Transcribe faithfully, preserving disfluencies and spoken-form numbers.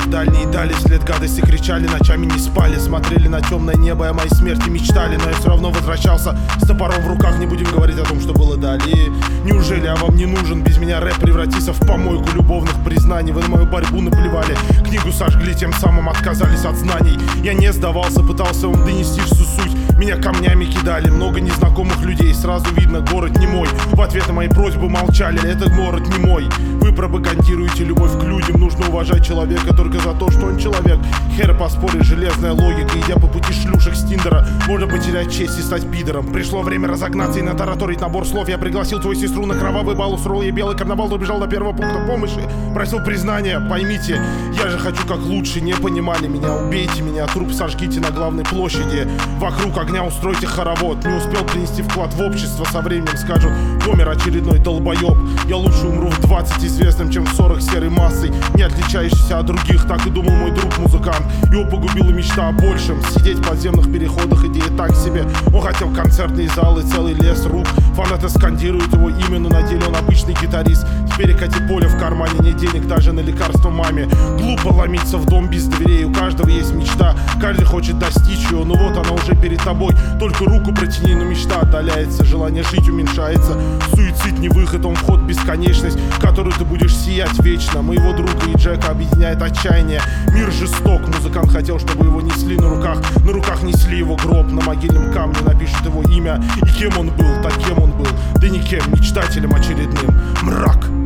в дальние дали, след гадости кричали, ночами не спали, смотрели на темное небо, о моей смерти мечтали. Но я все равно возвращался с топором в руках. Не будем говорить о том, что было далее. Неужели я вам не нужен? Без меня рэп превратится в помойку любовных признаний. Вы на мою борьбу наплевали, книгу сожгли, тем самым отказались от знаний. Я не сдавался, пытался вам донести всю суть. Меня камнями кидали, много незнакомых людей. Сразу видно, город не мой. В ответ на мои просьбы молчали, этот город не мой. Вы пропагандируете любовь к людям. Нужно уважать человека только за то, что он человек. Хер поспоришь, железная логика. Идя по пути шлюшек с Тиндера, можно потерять честь и стать пидором. Пришло время разогнаться и натараторить набор слов. Я пригласил твою сестру на кровавый бал, устроил ей белый карнавал, добежал до первого пункта помощи, просил признания. Поймите, я же хочу как лучше. Не понимали меня, убейте меня, труп сожгите на главной площади. Вокруг огня устройте хоровод. Не успел принести вклад в общество, со временем скажут: помер очередной долбоеб. Я лучше умру в двадцать известным, чем в сорок серой массой, не отличающийся от других. Так и думал мой друг-музыкант. Его погубила мечта о большем. Сидеть в подземных переходах, идея так себе. Он хотел концертные залы, целый лес рук. Фанаты скандируют его имя, но на деле он обычный гитарист. Теперь перекати поле в кармане, нет денег даже на лекарство маме. Глупо ломиться в дом без дверей. У каждого есть мечта, каждый хочет достичь ее. Но вот она уже перед тобой, только руку протяни, но мечта отдаляется. Желание жить уменьшается. Суицид не выход, он вход в бесконечность, в которую ты будешь сиять вечно. Моего друга и Джека объединяет отчаяние. Мир жесток, музыкант хотел, чтобы его несли на руках. На руках несли его гроб, на могильном камне напишут его имя. И кем он был, таким он был, да никем, мечтателем очередным. Мрак.